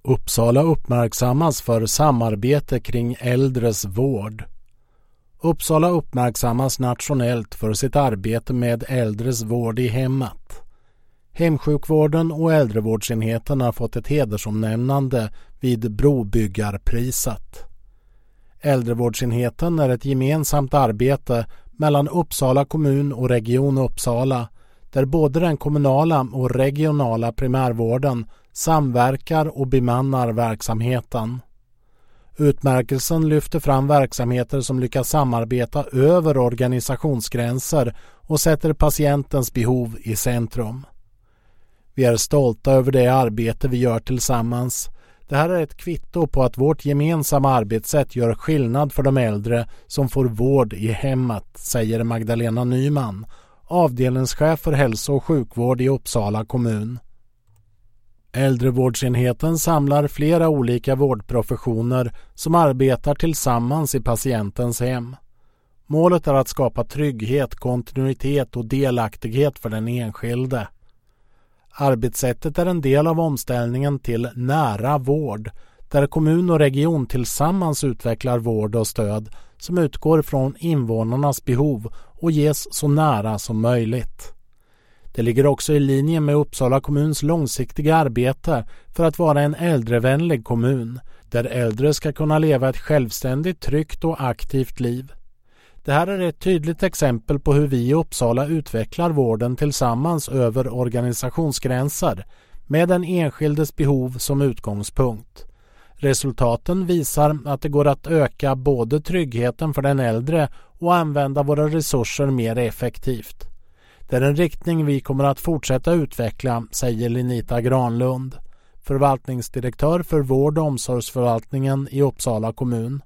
Uppsala uppmärksammas för samarbete kring äldres vård. Uppsala uppmärksammas nationellt för sitt arbete med äldres vård i hemmet. Hemsjukvården och äldrevårdsenheten har fått ett hedersomnämnande vid Brobyggarpriset. Äldrevårdsenheten är ett gemensamt arbete mellan Uppsala kommun och Region Uppsala, där både den kommunala och regionala primärvården samverkar och bemannar verksamheten. Utmärkelsen lyfter fram verksamheter som lyckas samarbeta över organisationsgränser och sätter patientens behov i centrum. Vi är stolta över det arbete vi gör tillsammans. Det här är ett kvitto på att vårt gemensamma arbetssätt gör skillnad för de äldre som får vård i hemmet, säger Magdalena Nyman, avdelningschef för hälso- och sjukvård i Uppsala kommun. Äldrevårdsenheten samlar flera olika vårdprofessioner som arbetar tillsammans i patientens hem. Målet är att skapa trygghet, kontinuitet och delaktighet för den enskilde. Arbetssättet är en del av omställningen till nära vård, där kommun och region tillsammans utvecklar vård och stöd som utgår från invånarnas behov och ges så nära som möjligt. Det ligger också i linje med Uppsala kommuns långsiktiga arbete för att vara en äldrevänlig kommun, där äldre ska kunna leva ett självständigt, tryggt och aktivt liv. Det här är ett tydligt exempel på hur vi i Uppsala utvecklar vården tillsammans över organisationsgränser med den enskildes behov som utgångspunkt. Resultaten visar att det går att öka både tryggheten för den äldre och använda våra resurser mer effektivt. Det är en riktning vi kommer att fortsätta utveckla, säger Lenita Granlund, förvaltningsdirektör för vård- och omsorgsförvaltningen i Uppsala kommun.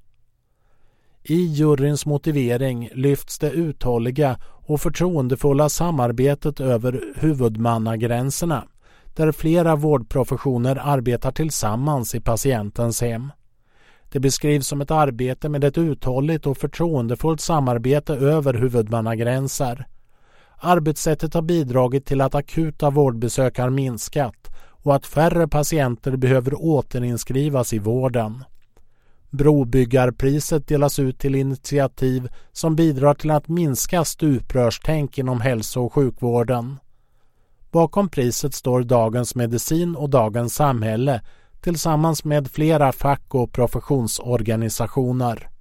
I juryns motivering lyfts det uthålliga och förtroendefulla samarbetet över huvudmannagränserna, där flera vårdprofessioner arbetar tillsammans i patientens hem. Det beskrivs som ett arbete med ett uthålligt och förtroendefullt samarbete över huvudmannagränser. Arbetssättet har bidragit till att akuta vårdbesök har minskat och att färre patienter behöver återinskrivas i vården. Brobyggarpriset delas ut till initiativ som bidrar till att minska stuprörstänk inom hälso- och sjukvården. Bakom priset står Dagens Medicin och Dagens Samhälle tillsammans med flera fack- och professionsorganisationer.